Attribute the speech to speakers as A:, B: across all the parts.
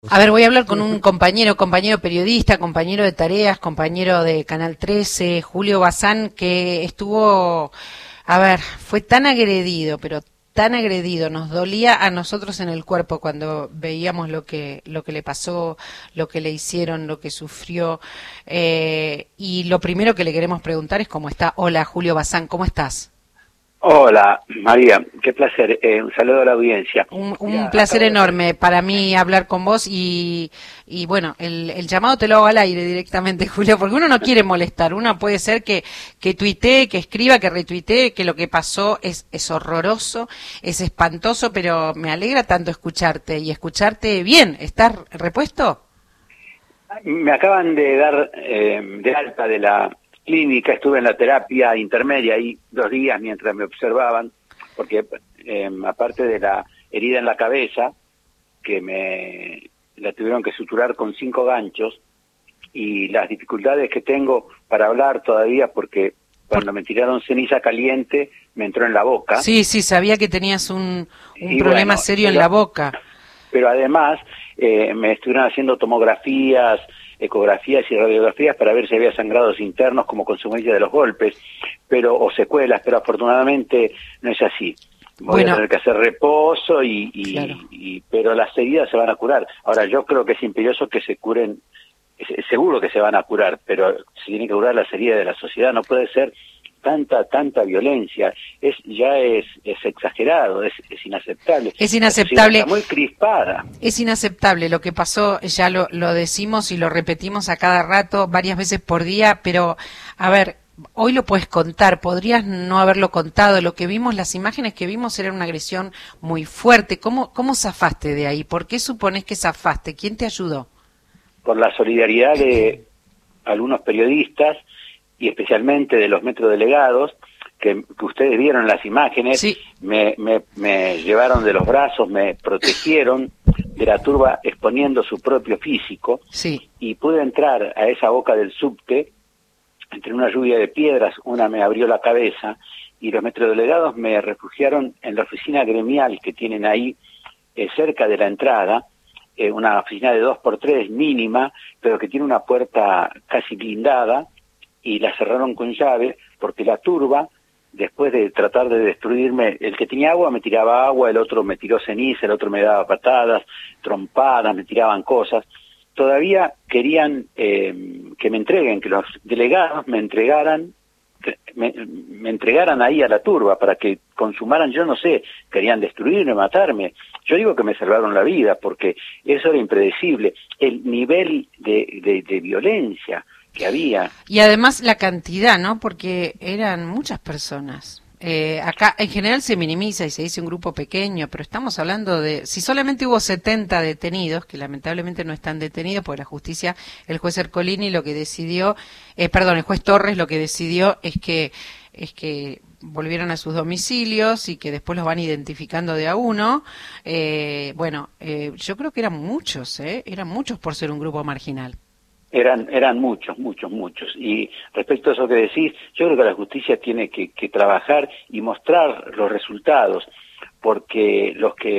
A: A ver, voy a hablar con un compañero periodista, compañero de tareas, compañero de Canal 13, Julio Bazán, que estuvo, a ver, fue tan agredido, pero tan agredido, nos dolía a nosotros en el cuerpo cuando veíamos lo que le pasó, lo que le hicieron, lo que sufrió, y lo primero que le queremos preguntar es cómo está. Hola, Julio Bazán, ¿cómo estás?
B: Hola, María, qué placer. Un saludo a la audiencia.
A: Un
B: Mira,
A: placer
B: acabo de hacer...
A: enorme para mí hablar con vos y bueno, el llamado te lo hago al aire directamente, Julio, porque uno no quiere molestar, uno puede ser que tuitee, que escriba, que retuitee, que lo que pasó es horroroso, es espantoso, pero me alegra tanto escucharte y escucharte bien. ¿Estás repuesto?
B: Me acaban de dar de alta de la clínica, estuve en la terapia intermedia ahí 2 días mientras me observaban, porque aparte de la herida en la cabeza, que me la tuvieron que suturar con 5 ganchos, y las dificultades que tengo para hablar todavía, porque cuando me tiraron ceniza caliente me entró en la boca.
A: Sí, sí, sabía que tenías un
B: Y
A: problema
B: bueno,
A: serio en la boca.
B: pero además me estuvieron haciendo tomografías, ecografías y radiografías para ver si había sangrados internos como consecuencia de los golpes, pero o secuelas, pero afortunadamente no es así. Voy a tener que hacer reposo
A: Claro.
B: pero las heridas se van a curar. Ahora, yo creo que es imperioso que se curen, seguro que se van a curar, pero se tiene que curar las heridas de la sociedad. No puede ser tanta violencia, ya es exagerado, es inaceptable.
A: Es inaceptable.
B: Está muy crispada.
A: Es inaceptable lo que pasó, ya lo decimos y lo repetimos a cada rato, varias veces por día, pero a ver, hoy lo puedes contar, podrías no haberlo contado, lo que vimos, las imágenes que vimos era una agresión muy fuerte. ¿Cómo zafaste de ahí? ¿Por qué supones que zafaste? ¿Quién te ayudó?
B: Por la solidaridad de algunos periodistas y especialmente de los metrodelegados que ustedes vieron en las imágenes.
A: Sí.
B: Me llevaron de los brazos, me protegieron de la turba exponiendo su propio físico.
A: Sí.
B: Y pude entrar a esa boca del subte entre una lluvia de piedras. Una me abrió la cabeza y los metrodelegados me refugiaron en la oficina gremial que tienen ahí cerca de la entrada, una oficina de 2x3 mínima, pero que tiene una puerta casi blindada, y la cerraron con llave porque la turba, después de tratar de destruirme, el que tenía agua me tiraba agua, el otro me tiró ceniza, el otro me daba patadas, trompadas, me tiraban cosas. Todavía querían que me entreguen, que los delegados me entregaran, me entregaran ahí a la turba para que consumaran, yo no sé, querían destruirme, matarme. Yo digo que me salvaron la vida porque eso era impredecible, el nivel de violencia que había.
A: Y además la cantidad, ¿no? Porque eran muchas personas. Acá en general se minimiza y se dice un grupo pequeño, pero estamos hablando de, si solamente hubo 70 detenidos, que lamentablemente no están detenidos, porque la justicia, el juez Ercolini lo que decidió, el juez Torres lo que decidió es que volvieron a sus domicilios y que después los van identificando de a uno. Yo creo que eran muchos por ser un grupo marginal.
B: Eran muchos. Y respecto a eso que decís, yo creo que la justicia tiene que trabajar y mostrar los resultados, porque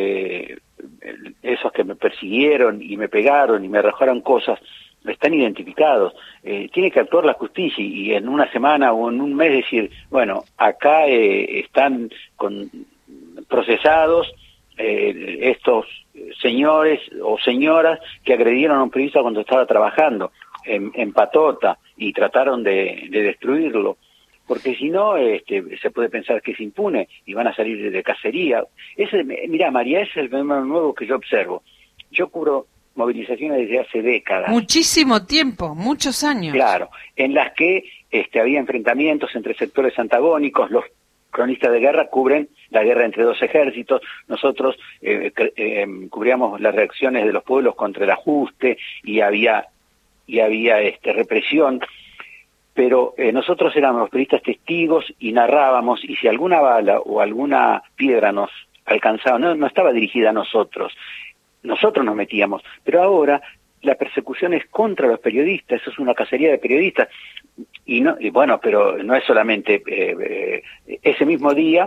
B: esos que me persiguieron y me pegaron y me arrojaron cosas, están identificados. Tiene que actuar la justicia y en una semana o en un mes decir, bueno, acá están procesados estos señores o señoras que agredieron a un periodista cuando estaba trabajando en Patota y trataron de destruirlo, porque si no se puede pensar que es impune y van a salir de cacería. Mira, María, ese es el fenómeno nuevo que yo observo. Yo cubro movilizaciones desde hace décadas.
A: Muchísimo tiempo, muchos años.
B: Claro, en las que había enfrentamientos entre sectores antagónicos. Los cronistas de guerra cubren la guerra entre dos ejércitos, nosotros cubríamos las reacciones de los pueblos contra el ajuste y había represión, pero nosotros éramos los periodistas testigos y narrábamos, y si alguna bala o alguna piedra nos alcanzaba, no estaba dirigida a nosotros nos metíamos, pero ahora la persecución es contra los periodistas, eso es una cacería de periodistas, pero no es solamente ese mismo día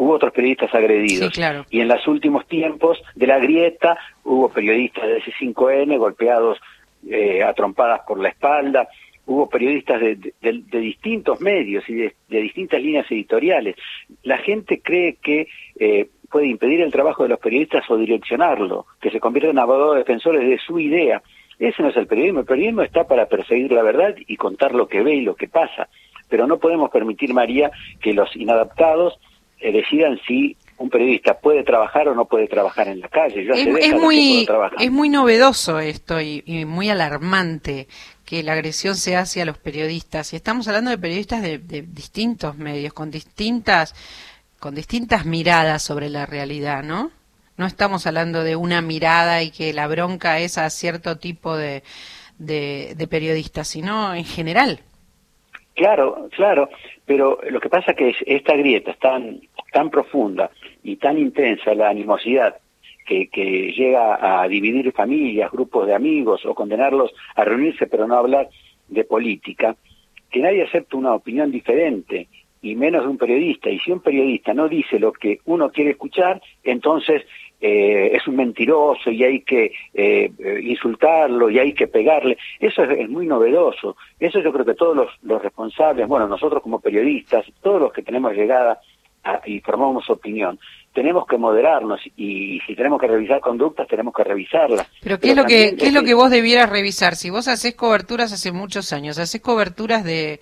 B: hubo otros periodistas agredidos.
A: Sí, claro.
B: Y en los últimos tiempos de la grieta hubo periodistas de C5N golpeados a trompadas por la espalda, hubo periodistas de distintos medios y de distintas líneas editoriales. La gente cree que puede impedir el trabajo de los periodistas o direccionarlo, que se convierten en abogados defensores de su idea. Ese no es el periodismo está para perseguir la verdad y contar lo que ve y lo que pasa, pero no podemos permitir, María, que los inadaptados decidan si un periodista puede trabajar o no puede trabajar en la calle.
A: Es muy novedoso esto y muy alarmante que la agresión se hace a los periodistas. Y estamos hablando de periodistas de distintos medios, con distintas miradas sobre la realidad, ¿no? No estamos hablando de una mirada y que la bronca es a cierto tipo de periodistas, sino en general.
B: Claro, pero lo que pasa es que esta grieta es tan profunda y tan intensa, la animosidad, que llega a dividir familias, grupos de amigos, o condenarlos a reunirse pero no hablar de política, que nadie acepta una opinión diferente, y menos de un periodista. Y si un periodista no dice lo que uno quiere escuchar, entonces es un mentiroso y hay que insultarlo y hay que pegarle. Eso es muy novedoso. Eso yo creo que todos los responsables, bueno, nosotros como periodistas, todos los que tenemos llegada y formamos opinión, tenemos que moderarnos, y si tenemos que revisar conductas, tenemos que revisarlas.
A: Pero ¿qué es lo que vos debieras revisar? Si vos hacés coberturas hace muchos años, hacés coberturas de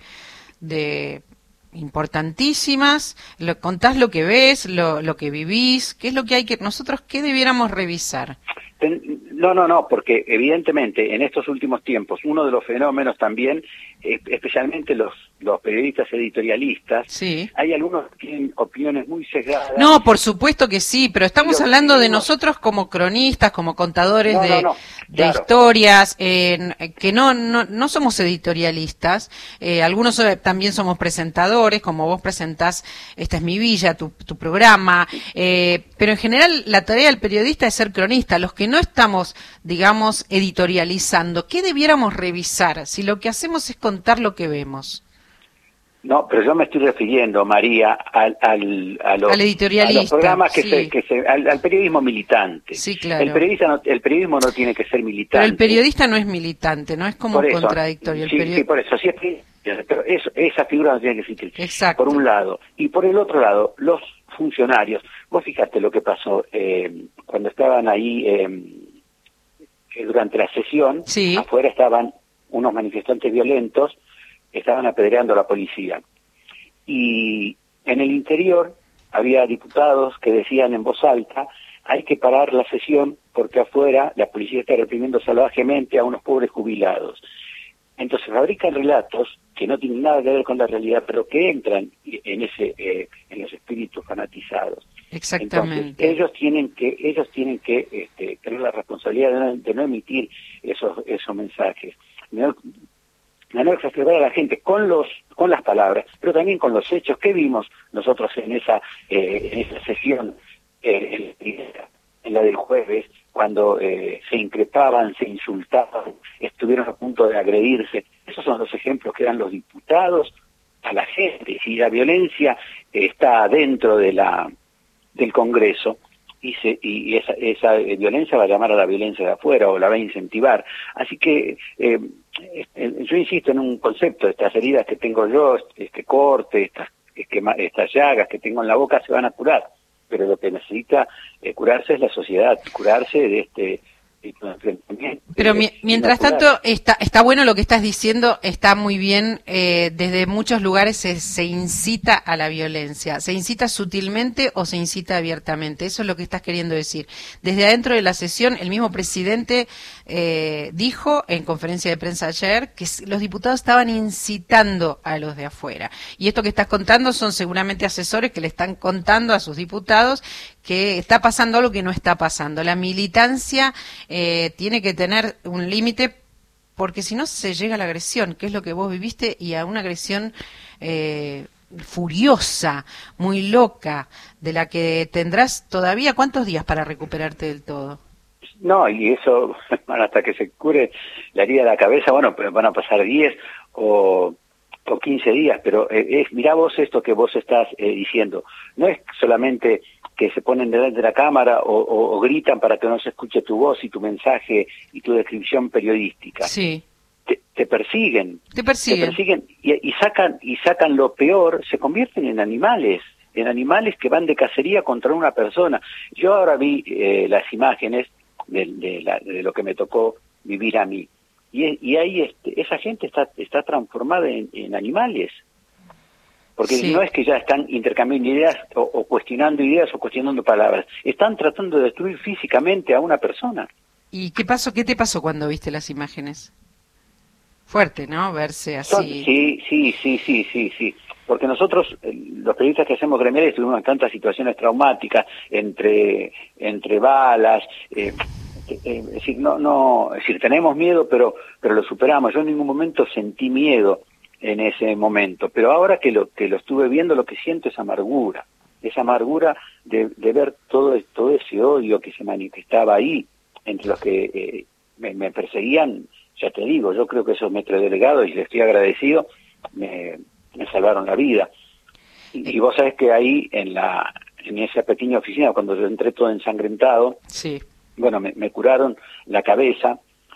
A: importantísimas, contás lo que ves, lo que vivís, ¿qué es lo que hay que nosotros qué debiéramos revisar?
B: No, porque evidentemente en estos últimos tiempos uno de los fenómenos también, especialmente los periodistas editorialistas,
A: sí,
B: hay algunos que tienen opiniones muy sesgadas.
A: No, por supuesto que sí, pero estamos hablando de nosotros como cronistas, como contadores
B: claro,
A: de historias, que no somos editorialistas, algunos también somos presentadores, como vos presentás Esta es mi villa, tu programa, pero en general la tarea del periodista es ser cronista. Los que no estamos, digamos, editorializando, ¿qué debiéramos revisar si lo que hacemos es contar lo que vemos?
B: No, pero yo me estoy refiriendo, María, al
A: editorialista,
B: a los programas
A: sí,
B: al periodismo militante.
A: Sí, claro.
B: El periodismo no tiene que ser militante.
A: Pero el periodista no es militante, no es como contradictorio.
B: Sí, por eso, sí es periodista, pero esa figura no tiene que existir.
A: Exacto.
B: Por un lado. Y por el otro lado, los funcionarios. Vos fíjate lo que pasó cuando estaban ahí durante la sesión,
A: sí,
B: afuera estaban unos manifestantes violentos, estaban apedreando a la policía. Y en el interior había diputados que decían en voz alta: hay que parar la sesión porque afuera la policía está reprimiendo salvajemente a unos pobres jubilados. Entonces fabrican relatos que no tienen nada que ver con la realidad, pero que entran en los espíritus fanatizados.
A: Exactamente.
B: Entonces, ellos tienen que tener la responsabilidad de no emitir esos mensajes, de no exacerbar a la gente con las palabras, pero también con los hechos que vimos nosotros en esa sesión, en la del jueves, cuando se increpaban, se insultaban, estuvieron a punto de agredirse. Esos son los ejemplos que dan los diputados a la gente. Si la violencia está dentro del Congreso, y esa violencia va a llamar a la violencia de afuera o la va a incentivar. Así que yo insisto en un concepto: estas heridas que tengo yo, este corte, estas llagas que tengo en la boca se van a curar, pero lo que necesita curarse es la sociedad, curarse de este enfrentamiento.
A: Pero mientras tanto está bueno lo que estás diciendo, está muy bien. Desde muchos lugares se incita a la violencia, se incita sutilmente o se incita abiertamente. Eso es lo que estás queriendo decir. Desde adentro de la sesión, el mismo presidente dijo en conferencia de prensa ayer que los diputados estaban incitando a los de afuera. Y esto que estás contando son seguramente asesores que le están contando a sus diputados que está pasando algo que no está pasando. La militancia tiene que tener un límite, porque si no se llega a la agresión, que es lo que vos viviste, y a una agresión furiosa, muy loca, de la que tendrás todavía ¿cuántos días para recuperarte del todo?
B: No, y eso, hasta que se cure la herida de la cabeza, bueno, pero van a pasar 10 o o 15 días, pero mirá vos esto que vos estás diciendo. No es solamente que se ponen delante de la cámara o gritan para que no se escuche tu voz y tu mensaje y tu descripción periodística.
A: Sí.
B: Te persiguen.
A: Te persiguen.
B: Y sacan lo peor, se convierten en animales que van de cacería contra una persona. Yo ahora vi las imágenes de lo que me tocó vivir a mí. Y ahí esa gente está transformada en animales. Porque
A: Sí.
B: no es que ya están intercambiando ideas o cuestionando ideas o cuestionando palabras. Están tratando de destruir físicamente a una persona.
A: ¿Y qué pasó? ¿Qué te pasó cuando viste las imágenes? Fuerte, ¿no? Verse así.
B: Sí. Porque nosotros, los periodistas que hacemos gremiales, tuvimos tantas situaciones traumáticas entre balas. Es decir, es decir, tenemos miedo, pero lo superamos. Yo en ningún momento sentí miedo en ese momento, pero ahora que lo estuve viendo, lo que siento es amargura de ver todo ese odio que se manifestaba ahí entre los que me perseguían. Ya te digo, yo creo que esos metrodelegados, y les estoy agradecido, me salvaron la vida. Y vos sabés que ahí en esa pequeña oficina, cuando yo entré todo ensangrentado,
A: Sí.
B: bueno, me curaron la cabeza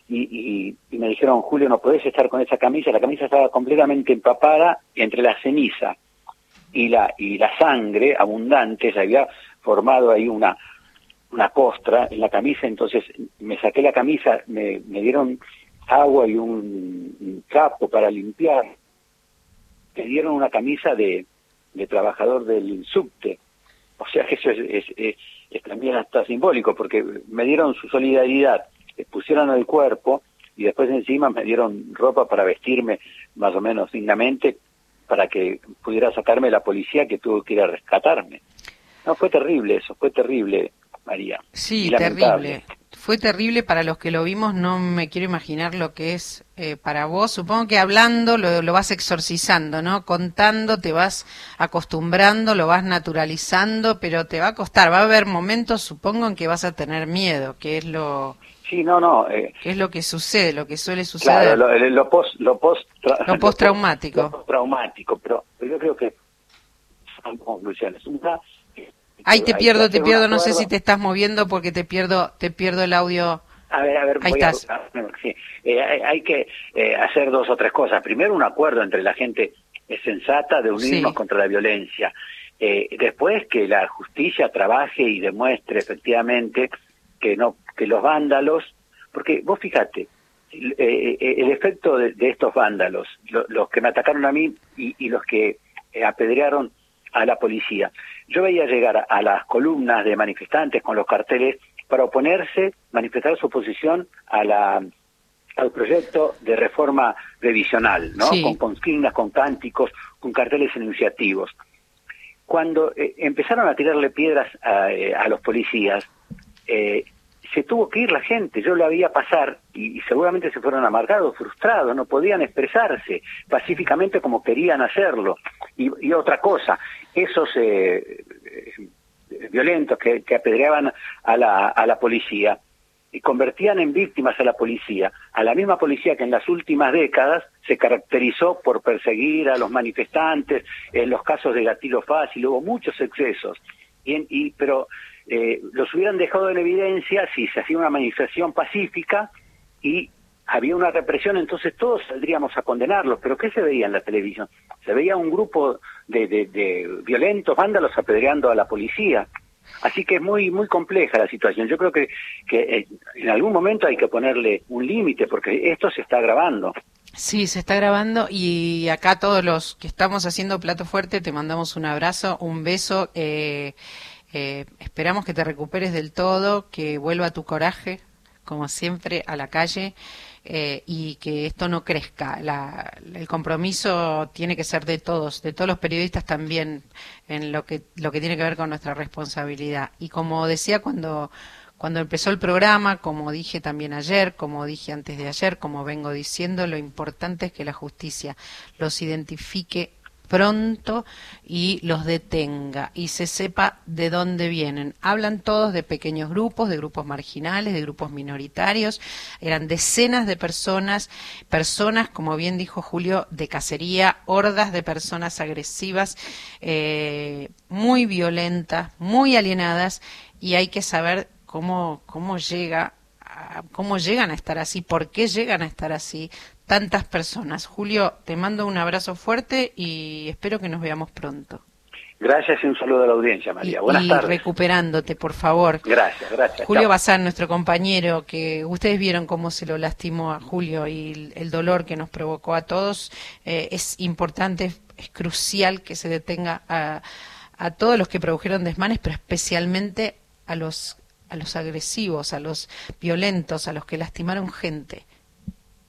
B: y me dijeron, Julio, no podés estar con esa camisa. La camisa estaba completamente empapada entre la ceniza y la sangre abundante. Se había formado ahí una costra en la camisa. Entonces me saqué la camisa, me dieron agua y un trapo para limpiar. Me dieron una camisa de trabajador del subte. O sea que eso es también hasta simbólico, porque me dieron su solidaridad, pusieron el cuerpo y después encima me dieron ropa para vestirme más o menos dignamente para que pudiera sacarme la policía que tuvo que ir a rescatarme. No, fue terrible eso, fue terrible, María.
A: Sí, terrible. Fue terrible para los que lo vimos, no me quiero imaginar lo que es para vos. Supongo que hablando lo vas exorcizando, ¿no? Contando, te vas acostumbrando, lo vas naturalizando, pero te va a costar. Va a haber momentos, supongo, en que vas a tener miedo, que es lo...
B: Sí,
A: que es lo que sucede, lo que suele suceder.
B: Claro, lo
A: postraumático.
B: Lo postraumático, pero yo creo que son conclusiones.
A: Ay, te pierdo, no sé si te estás moviendo porque te pierdo el audio.
B: A ver,
A: ahí estás.
B: Sí. Hay que hacer dos o tres cosas. Primero, un acuerdo entre la gente sensata de unirnos contra la violencia. Después, que la justicia trabaje y demuestre efectivamente que los vándalos, porque vos fíjate, el efecto de estos vándalos, los que me atacaron a mí y los que apedrearon a la policía. Yo veía llegar a las columnas de manifestantes con los carteles para oponerse, manifestar su oposición al proyecto de reforma revisional, ¿no?
A: Sí.
B: Con consignas, con cánticos, con carteles enunciativos. Cuando empezaron a tirarle piedras a los policías, se tuvo que ir la gente. Yo la veía pasar y seguramente se fueron amargados, frustrados, no podían expresarse pacíficamente como querían hacerlo. Y otra cosa, esos violentos que apedreaban a la policía y convertían en víctimas a la misma policía que en las últimas décadas se caracterizó por perseguir a los manifestantes. En los casos de gatillo fácil hubo muchos excesos, pero los hubieran dejado en evidencia si se hacía una manifestación pacífica y había una represión, entonces todos saldríamos a condenarlos. ¿Pero qué se veía en la televisión? Se veía un grupo de violentos vándalos apedreando a la policía. Así que es muy muy compleja la situación. Yo creo que en algún momento hay que ponerle un límite, porque esto se está agravando.
A: Sí, se está grabando, y acá todos los que estamos haciendo Plato Fuerte te mandamos un abrazo, un beso. Esperamos que te recuperes del todo, que vuelva tu coraje, como siempre, a la calle, y que esto no crezca. El compromiso tiene que ser de todos los periodistas también, en lo que tiene que ver con nuestra responsabilidad. Y como decía cuando empezó el programa, como dije también ayer, como dije antes de ayer, como vengo diciendo, lo importante es que la justicia los identifique pronto y los detenga y se sepa de dónde vienen. Hablan todos de pequeños grupos, de grupos marginales, de grupos minoritarios. Eran decenas de personas, como bien dijo Julio, de cacería, hordas de personas agresivas, muy violentas, muy alienadas, y hay que saber cómo llegan a estar así, por qué llegan a estar así tantas personas. Julio, te mando un abrazo fuerte y espero que nos veamos pronto.
B: Gracias y un saludo a la audiencia, María. Buenas tardes.
A: Y recuperándote, por favor.
B: Gracias.
A: Julio
B: Chao.
A: Bazán, nuestro compañero, que ustedes vieron cómo se lo lastimó a Julio y el dolor que nos provocó a todos. Es importante, es crucial que se detenga a todos los que produjeron desmanes, pero especialmente a los agresivos, a los violentos, a los que lastimaron gente.